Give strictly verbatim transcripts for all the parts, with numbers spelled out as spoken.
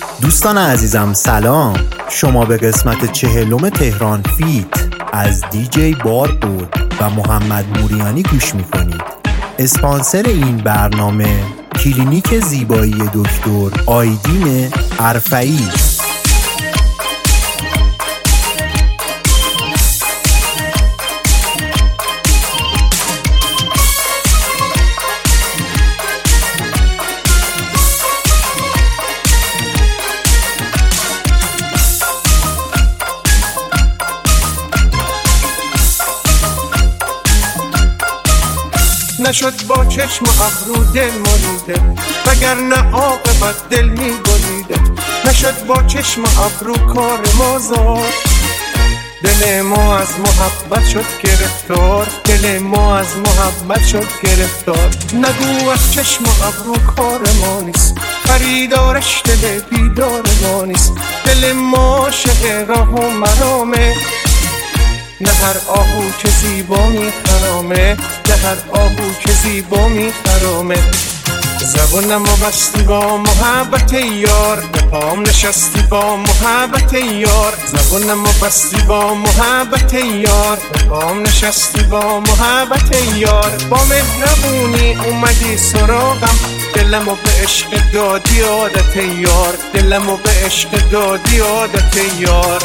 دوستان عزیزم سلام، شما به قسمت چهلم تهران فیت از دیجی باربود و محمد موریانی گوش میکنید. اسپانسر این برنامه کلینیک زیبایی دکتر آیدین عرفایی. نشد با چشم و ابرو دل مریده، وگرنه عاقبت دل می بریده. نشد با چشم و ابرو کار ما زاد، دل ما از محبت شد گرفتار. دل ما از محبت شد گرفتار. نگو از چشم و ابرو کار ما نیست، خریدارش دل بیدار ما نیست. دل ما عاشق راه و مرامه، نه هر آهو که زیبا می خرامه، نه هر آهو که زیبا می خرامه. زبونمو بستی با محبت یار، به پام نشستی با محبت یار. زبونمو بستی با محبت یار، به پام نشستی با محبت یار. با مهربونی اومدی سراغم، دلمو به عشق دادی عادت یار. دلمو به عشق دادی عادت یار.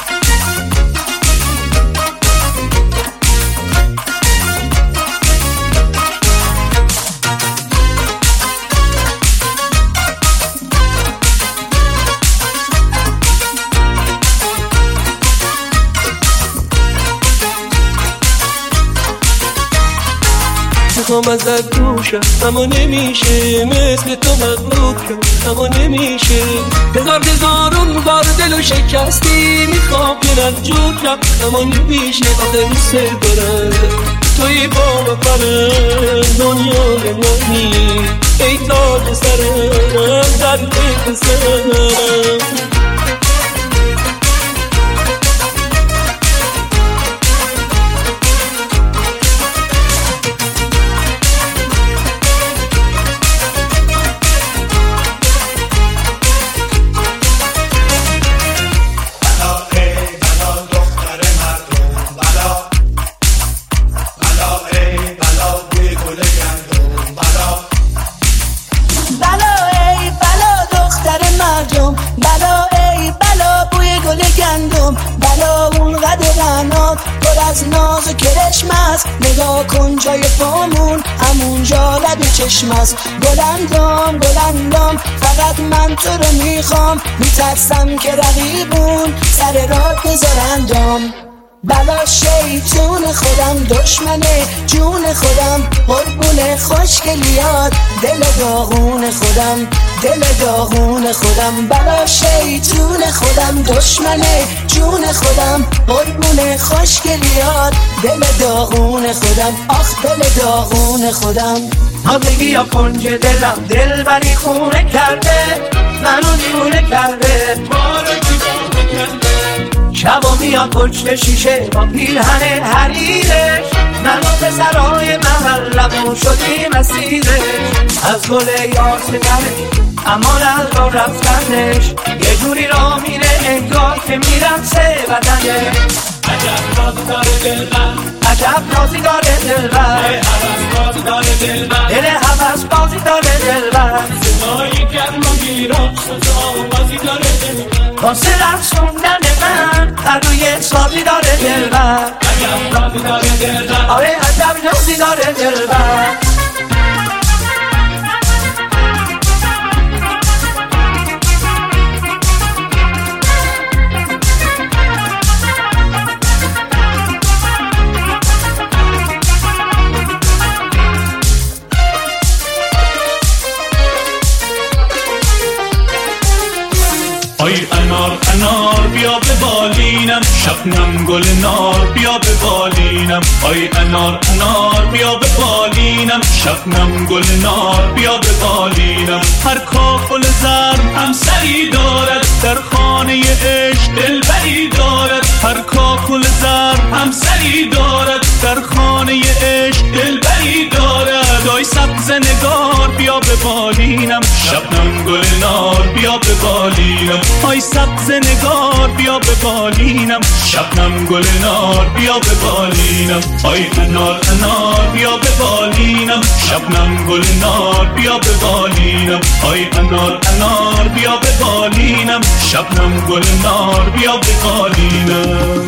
میخوام ازت دوشم اما نمیشه، مثل تو مغلوبم اما نمیشه. هزار هزارون بار دلو شکستی، میخوام بیرد جوشم اما نمیشه. آخه دوست دارم توی با مفرم دنیا بمانی، ای تاج سرم در پیت سرم. از ناز و کرشم است، نگاه کن جای پامون همونجا لب چشم است. گلندام گلندام فقط من تو رو میخوام، میترسم که رقیبون سر راه بذارندام. بلا شیطون خودم دشمنه جون خودم، قربون خوشگلیات دل داغون خودم، دل داغون خودم. بلا شیطون خودم دشمنه جون خودم، قربون خوشگلیات دل داغون خودم. آخ دل داغون خودم. آدگی یا کنج دلم دل بری خونه کرده، منو دیونه کرده، ما رو دیونه کرده. شبا میاد پشت شیشه با پیرهن حریرش، من و پسرای محلمون شدیم اسیرش. از گل یار ستره اما از را رفتنش، یه جوری را میره انگار که میرقصه بدنش. عجب رازی داره دلبر، عجب رازی داره دلبر، هوس بازی داره دلبر، دل هوس بازی داره دلبر. صدای گرم و گیران صدا بازی داره دلبر، واسه رقصوندن من هر روی سازی داره دلبر. عجب رازی داره دلبر، آره عجب رازی داره دلبر. آی انار انار بیا به بالینم، شبنم گل نار بیا به بالینم. آی انار انار بیا به بالینم، شبنم گل نار بیا به بالینم. هر کاکل زرد همسری دارد، در خانه عشق دلبری دارد. هر کاکل زرد همسری دارد، در خانه عشق دلبری دارد. آی سبز نگار بیا به بالینم، شبنم گل نار بیا به بالینم آی سبز نگار بیا به بالینم شبنم گل نار بیا به بالینم آی انار انار بیا به بالینم شبنم گل نار بیا به بالینم آی انار انار بیا به بالینم شبنم گل نار بیا به بالینم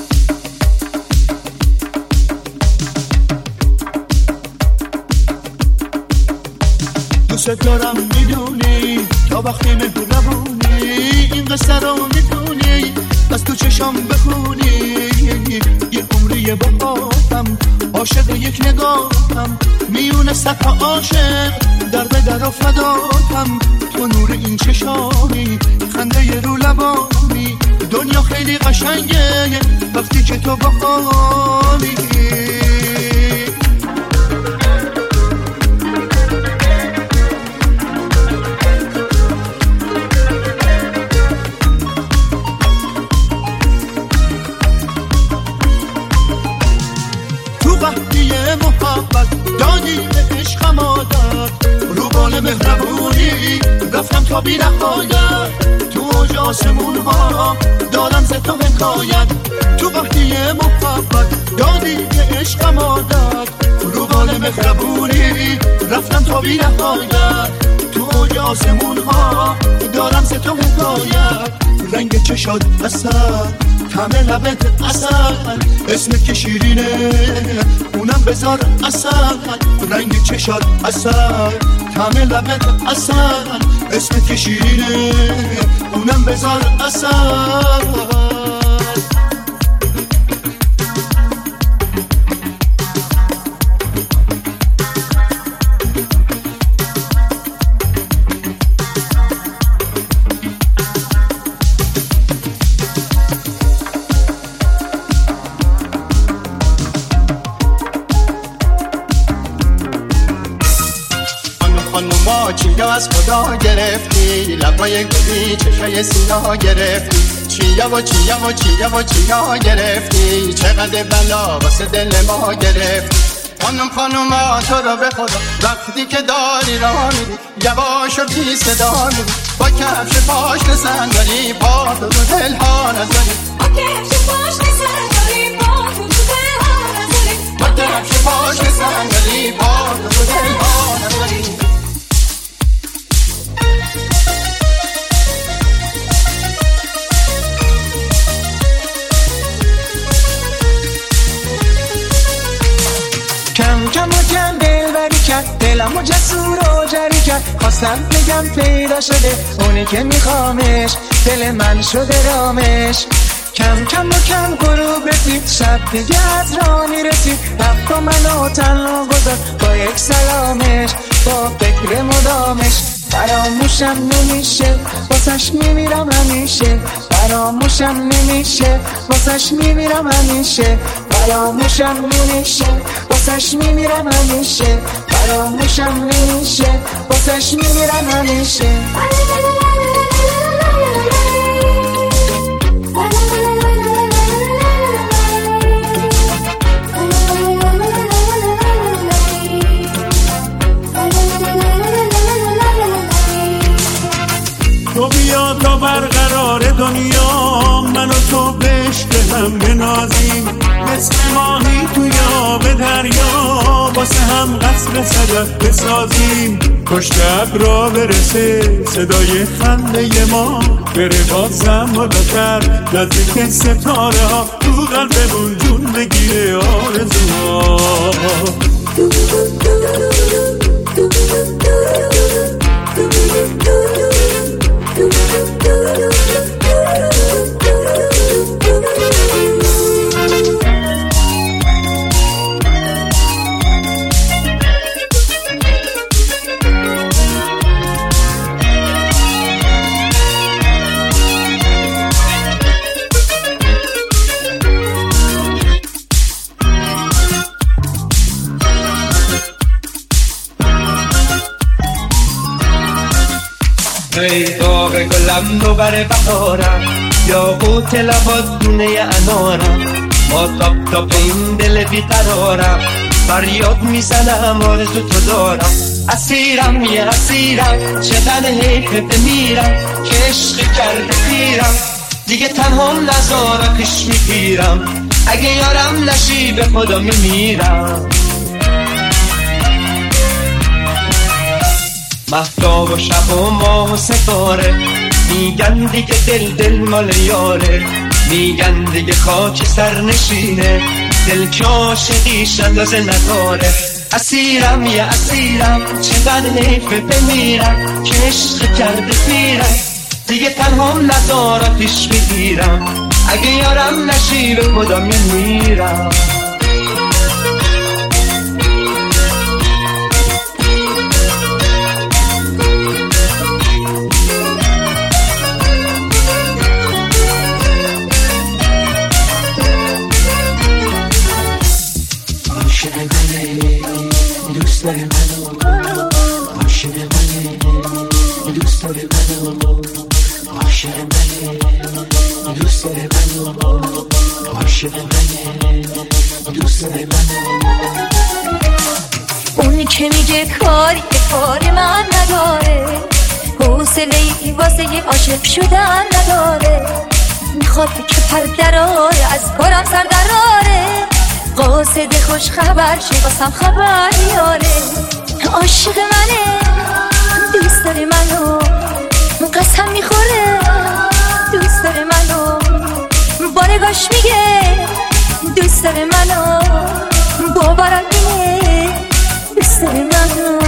دوست دارم میدونی تا وقتی مهربونی این قصه رو میدونی از تو چشام بخونی یه عمری باهاتم عاشق یک نگاهم میونه صفحه عاشق در به در افتادم تو نور این چشامی خنده رو لبانی دنیا خیلی قشنگه وقتی که تو باهامی محبت دادی به عشقم عادت رو بال مهربونی رفتم تا بی نهایت تو اوج آسمون ها دادم ز تو حکایت تو وقتی محبت دادی به عشقم عادت رو بال مهربونی رفتم تا بی نهایت تو اوج آسمون ها دادم ز تو حکایت رنگ چشات اصل طعم لبت اصل اسمت که شیرینه اونم بذار اصل رنگ چشات اصل طعم لبت اصل اسمت که شیرینه اونم بذار اصل چیا از خدا گرفتی لبای گلی چشای سینا گرفتی چیا و چیا و چیا و چیا گرفتی چقدر بلا واسه دل ما گرفتی خانم خانوما تو رو به خدا وقتی که داری راه میری یواش و بی صدا میری با کفش پاشن صندلی پا تو رو دل ها نذاری با کفش پاشن صندلی پا تو رو دل ها نذاری با کفش پاشن صندلی پا تو رو دل ها نذاری کم کم و کم دلبری کرد دلم و جسور و جری کرد خواستم بگم پیدا شده اونی که میخوامش دل من شده رامش کم کم و کم غروب رسید شب دیگه از راه میرسید رفت و منو تنها گذاشت با یک سلامش با فکر مدامش فراموشم نمیشه واسش میمیرم همیشه فراموشم نمیشه واسش میمیرم همیشه فراموشم نمیشه واسش میمیرم همیشه فراموشم نمیشه واسش میمیرم همیشه تو بیا تا برقرار دنیا من و تو بشت هم بنازیم مثل ماهی توی آب دریا واسه هم قصر صدف بسازیم پشت ابرا برسه صدای خنده ما بره بازم بالاتر نزدیک ستاره ها تو قلبمون جون بگیره آرزوها ای باغ گلم دو بر بهارم یا قوت لبات دونه انارم با تاب تاب این دل بیقرارم فریاد میزنم آرزو تو دارم، اسیرم یه اسیرم، چقدر حیفه بمیرم که عشق کرده پیرم، دیگه تنها نزارم پیش میگیرم، اگه یارم نشی به خدا میمیرم. مهتاب و شب و ماه و ستاره میگن دیگه دل دل مال یاره، میگن دیگه خاک سر نشینه، دل که عاشقیش اندازه نداره. اسیرم یه اسیرم، چقدر حیفه بمیرم که عشق کرده پیرم، دیگه تنها ندارم پیش میگیرم، اگه یارم نشی به خدا میمیرم. دوست داری منو، عاشق منی، دوست داری منو، عاشق منی، دوست داری منو، عاشق منی، دوست داری منو. اون که میگه کاری به کار من نداره، حوصله‌ای واسه یه عاشق شدن نداره، میخواد که پر دراره از کارم سر دراره، قاصد خوش خبر شه واسم خبر بیاره. عاشق منه، دوست داره منو، قسم میخوره، دوست داره منو، با نگاش میگه دوست داره منو، باورم اینه دوست داره منو.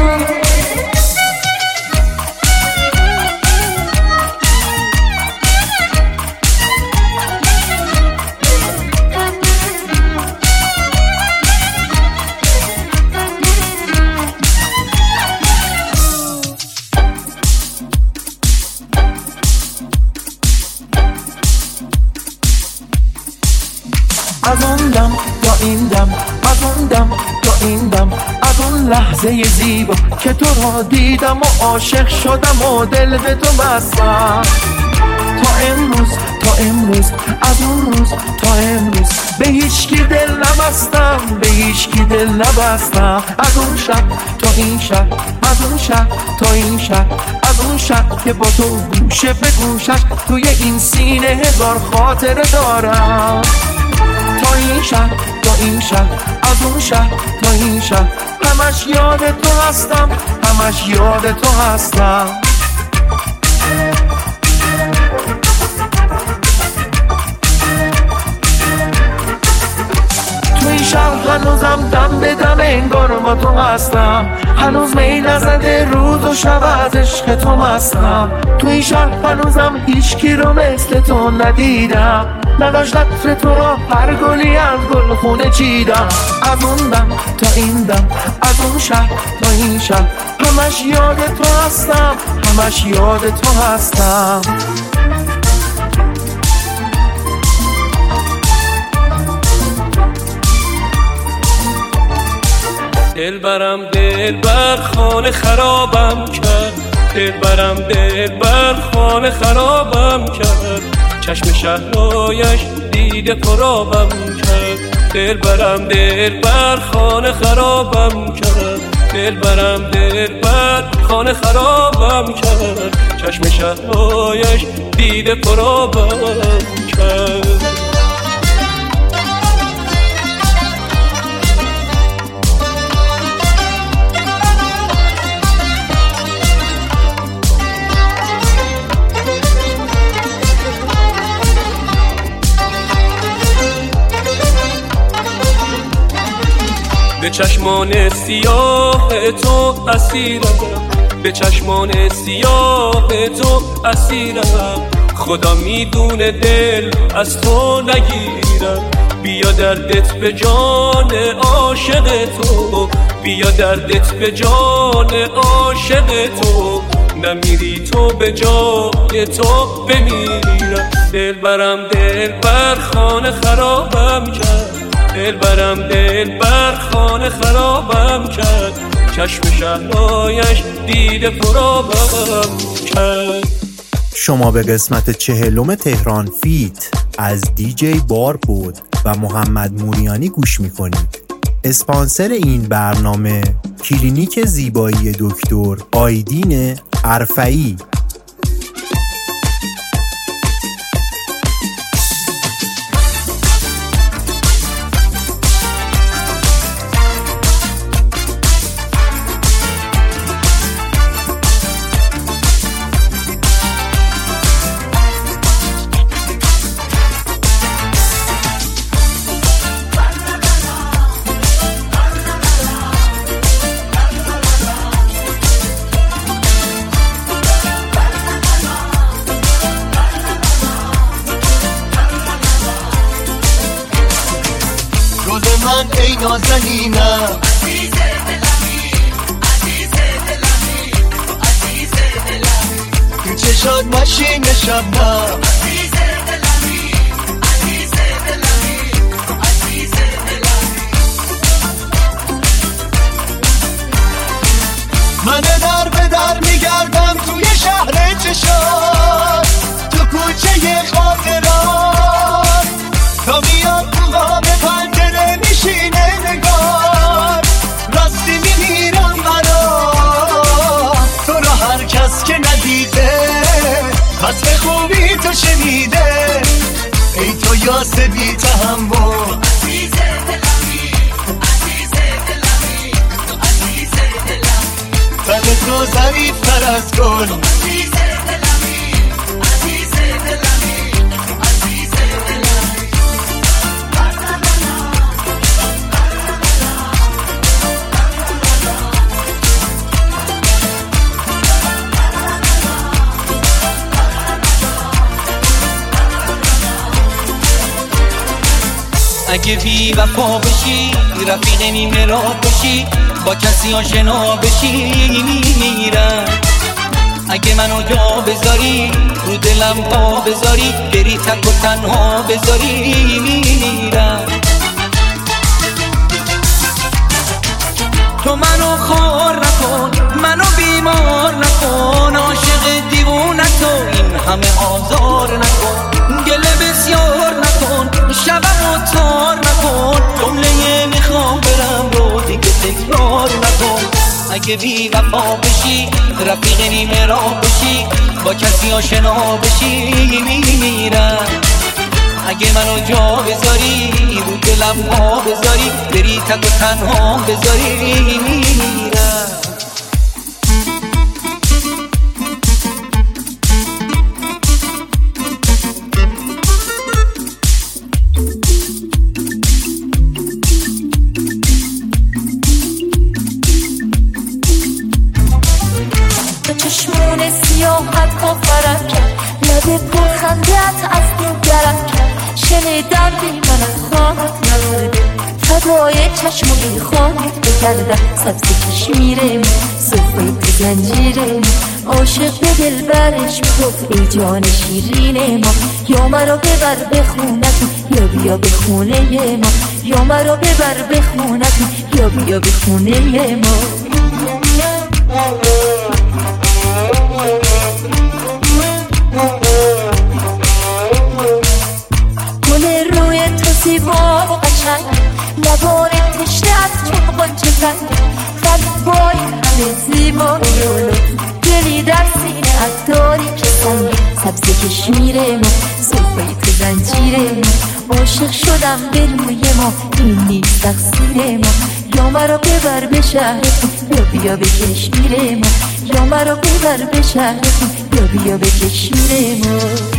از اون دم تا این دم، از اون دم تا این دم، از اون لحظه زیبا که تو را دیدم و عاشق شدم و دل به تو بستم، تا امروز تا امروز، از اون روز تا امروز به هیچ کی دل نبستم، به هیچ کی دل نبستم. از اون شب تا این شب، از اون شب تا این شب، از اون شب که با تو گوشه به گوشش توی این سینه هزار خاطره دارم. تا این شب تا این شب، از اون شب تا این شب، همش یاد تو هستم، همش یاد تو هستم. تو این شب هنوزم دم به دم انگار با تو هستم، هنوز می نزده روز و شب از عشق تو مستم. تو این شب هنوزم هیچ کی رو مثل تو ندیدم، نداشت عطر تو را هر گلی از گل خونه چیدم. از اون دم تا این دم، از اون شب تا این شب، همش یاد تو هستم، همش یاد تو هستم. دل برم دل بر خانه خرابم کرد، دل برم دل بر خانه خرابم کرد، چشم شهرایش دیده پرابم کرد. دل برم دل بر خانه خرابم کرد، دل برم دل بر خانه خرابم کرد، چشم شهرایش دیده پرابم کرد. به چشمان سیاه تو اسیرم، به چشمان سیاه تو اسیرم، خدا میدونه دل از تو نگیرم. بیا دردت به جان عاشق تو، بیا دردت به جان عاشق تو، نمیری تو به جای تو بمیرم. دل برم دل بر خانه خرابم کرد، دل برم دل بر خانه خرابم کرد، چشم شهرایش دیده پرابم کرد. شما به قسمت چهلم تهران فیت از دیجی بار بود و محمد موریانی گوش میکنید. اسپانسر این برنامه کلینیک زیبایی دکتر آیدین عرفئی. من ای نازنینم عزیز دلمی عزیز دلمی عزیز دلمی تو چشات ماشین شبنم عزیز دلمی عزیز دلمی عزیز دلمی من در به در میگردم توی شهر چشات تو کوچه خاطرات تا میاد تو غاب پنجره میشینه نگار راستی میمیرم برات تو رو هر کس که ندیده پس به خوبی تو شنیده ای تو یاس بی تحمل عزیز دلمی عزیز دلمی عزیز دلمی تن تو ظریف تر از گل عزیز دلمی عزیز دلمی عزیز دلمی اگه بی وفا بشی رفیق نیمه را بشی با کسی آشنا بشی میمیرم اگه منو جا بذاری رو دلم پا بذاری بری تک و تنها بذاری میمیرم تو منو خار نکن منو بیمار نکن عاشق دیوونه تو این همه آزار نکن گله بسیار نکن شبمو تار نکن جمله میخوام برم رو دیگه تکرار نکن اگه بی وفا بشی رفیق نیمه را بشی با کسی آشنا بشی میمیرم اگه منو جا بذاری رو دلم پا بذاری بری تک و تنها بذاری میمیرم چشمون سیاحت باورم کرد لب پرخندت از دیگرم کرد شنیدم بی من خواهد نبوده فدای چشم و بی خواهد بگردم سبز کشمیرم صفحه تو زنجیرم عاشق به دل برش میگفت ای جان شیرین ما یا مرا ببر به خونتون یا بیا به خونه ما یا مرا ببر به خونتون یا بیا به خونه ما گل روی تو زیبا و قشنگ لبان تشنه از چون غنچه زنگ قلبای همه زیبایی و لطف دلی در سینه از داری که سنگی سبز کشمیر ما صفحه تو زنجیر ما عاشق شدم به روی ما این نیست تقصیر ما یا مرا ببر به شهرتون یا بیا به کشمیر ما یا مرا ببر به شهرتون یا بیا به کشمیر ما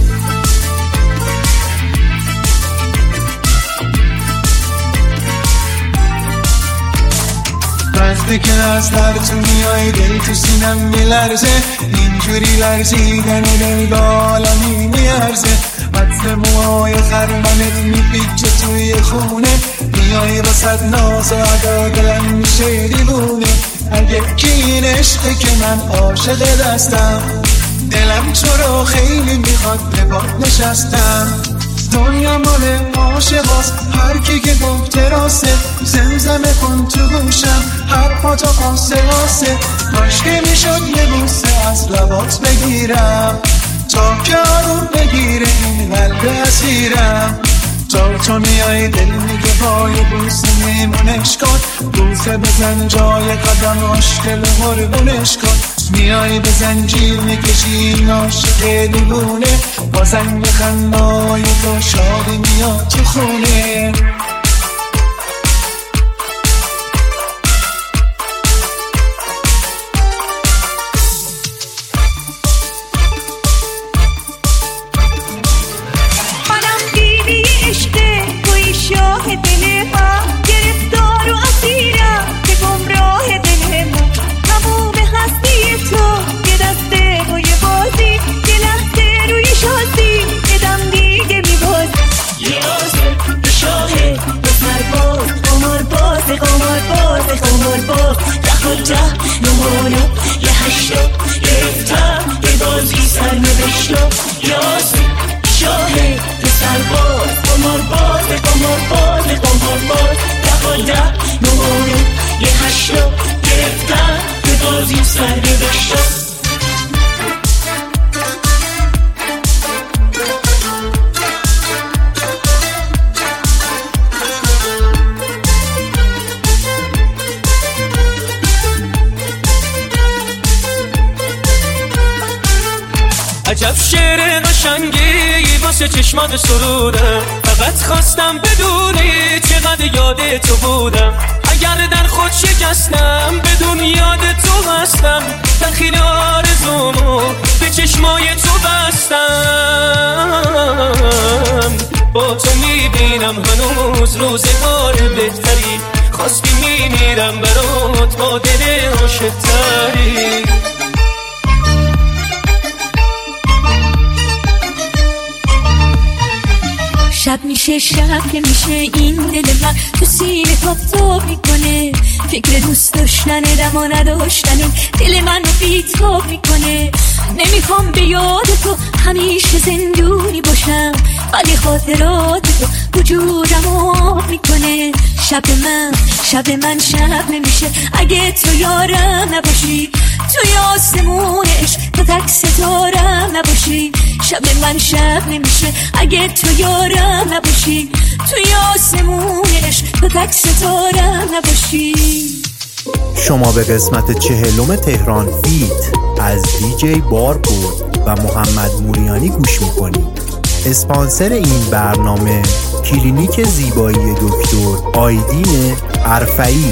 وقتی که از در تو میای دل تو سینم میلرزه اینجوری لرزیدن دل به عالمی میارزه مطر موهای خرمنت میپیچه توی خونه میای وسط ناز و ادا دلم میشه دیوونه اگه کی این عشقه که من عاشق دستم دلم تو رو خیلی میخواد به باد نشستم دنیا مال عاشقاست هر کی که گفته راسته زمزمه کن تو گوشم هر پا تا قاسه قاسه کاش که میشد یه بوسه از لبات بگیرم تا که آروم بگیره این قلب اسیرم تا تو میای دل میگه وای بوسه میمونش کن بوسه بزن جای قدم آشکل قربونش کن میای به زنجیر میکشی ناشق دیوونه با زنگ خندای تو شادی میاد تو خونه شاه دل ما گرفتار و اسیرم که گمراه دل ما تموم هستی تو یه دسته و یه بازی یه لحظه روی شازی یه دم دیگه میبازی یاسر شاه بسر باز قمار باز قمار باز قمار باز دخل جه نمونو یه هشتا گرفتم یه بازی سر نوشتا یاسر شاه بسر باز قمار باز قمار باز قمار باز دخل ده نمونه یه هشتا گرفتن به بازی سر نوشتا عجب شعر قشنگی واسه چشمات سرودم فقط خواستم بدونی چقدر یاد تو بودم اگر در خود شکستم بدون یاد تو هستم داخل آرزومو به چشمای تو بستم با تو میبینم هنوز روزگار بهتری خواستی میمیرم برات با دل عاشق تری شب میشه شب که میشه این دل من تو سینه تاب تاب میکنه فکر دوست داشتن دم و نداشتن دل من رو بیتاب میکنه نمیخوام به یاد تو همیشه زندونی باشم ولی خاطرات تو وجودم آب میکنه شب من شب من شب نمیشه اگه تو یارم نباشی توی آسمونش تو تک ستارم نباشی شب من شب نمیشه اگه تو یارم نباشی توی آسمونش تو تک ستارم نباشی. شما به قسمت چهلم تهران فیت از دیجی باربود و محمد موریانی گوش میکنید. اسپانسر این برنامه کلینیک زیبایی دکتر آیدین عرفایی.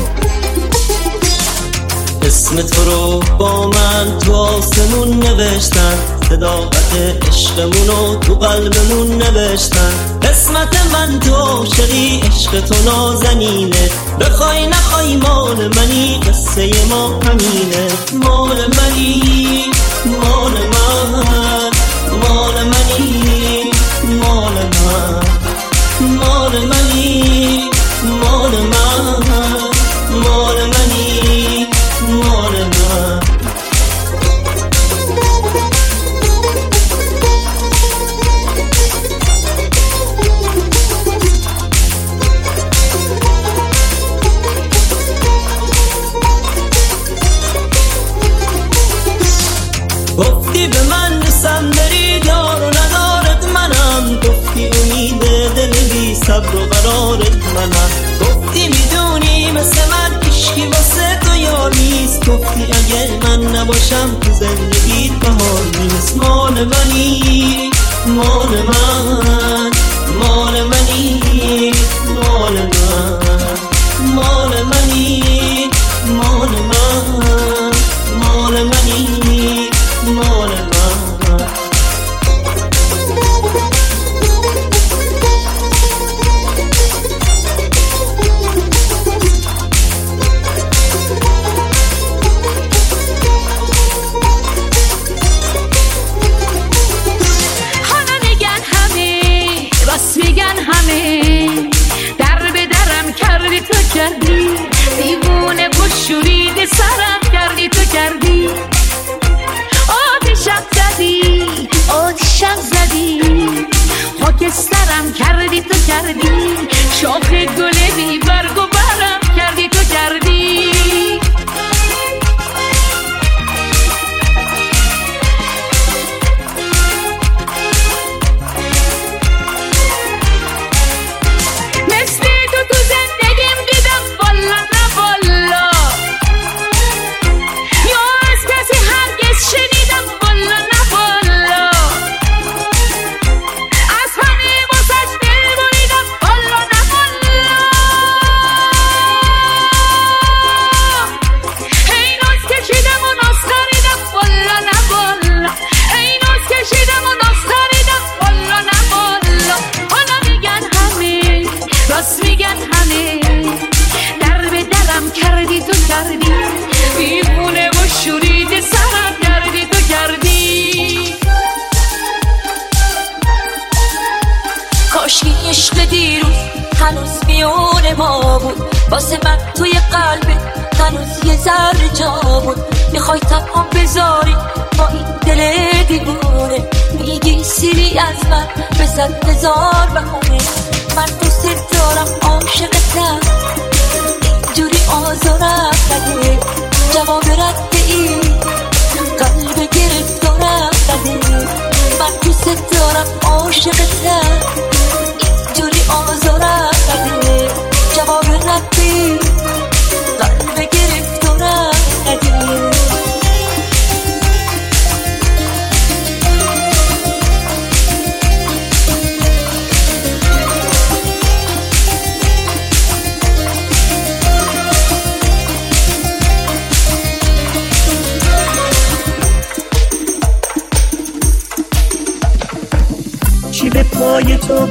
اسم تو رو با من تو آسمون نوشتن صداقت عشقمونو تو قلبمون نوشتن قسمت من تو عاشقی عشق تو نازنینه بخوای نخوای مال منی قصه ما همینه مال منی مال من مال منی مال من مال منی مال من مال منی مال من گفتی به من نسم داری دار و ندارد منم گفتی امید دل بی صبر و قرارت منم گفتی میدونی مثل من عشقی واسه تو یار نیست گفتی اگر من نباشم تو زندگیت بهار نیست مال منی مال من مال منی مال من مال منی مال من مال منی مال من حالا نگن همه عشق دیروز هنوز میون ما بود، واسه من توی قلبت هنوز یه ذره جا بود. میخوای تنها بذاری با این دل دیوونه، میگی سیری از من به صد هزار بخونه. من دوست دارم عاشقتم، اینجوری آزارم نده. جواب رد ای قلب گرفتارم نده. من دوست دارم عاشقتم، اینجوری آزارم نده. جواب رد ای قلب گرفتارم نده. چی به پای تو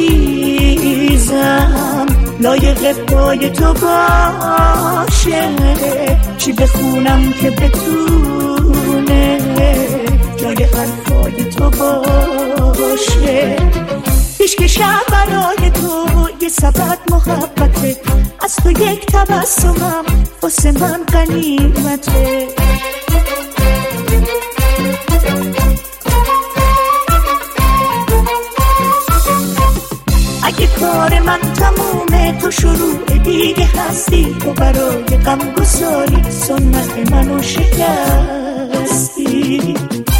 بریزم لایق پای تو باشه، چی بخونم که بتونه جای حرفای تو باشه. پیش که شب برای تو یه سبب محبته، از تو یک تبسمم واسه من غنیمته. اگه کار من تمومه تو شروع دیگه هستی، تو برای غم گساری سنت منو شکستی.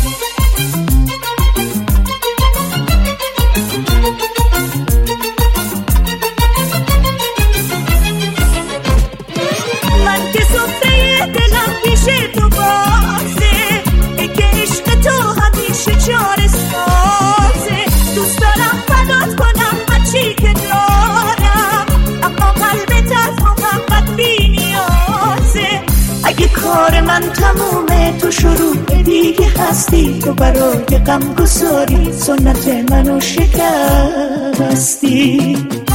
من که سفره دلم پیش تو بازه، اگه عشق تو همیشه چاره سازه. دوست دارم فدات کنم چی که دارم، اما قلبت از محبت بی نیازه. اگه کار من تمومه تو شروع دیگه هستی، تو برای غم گساری سنت منو شکستی.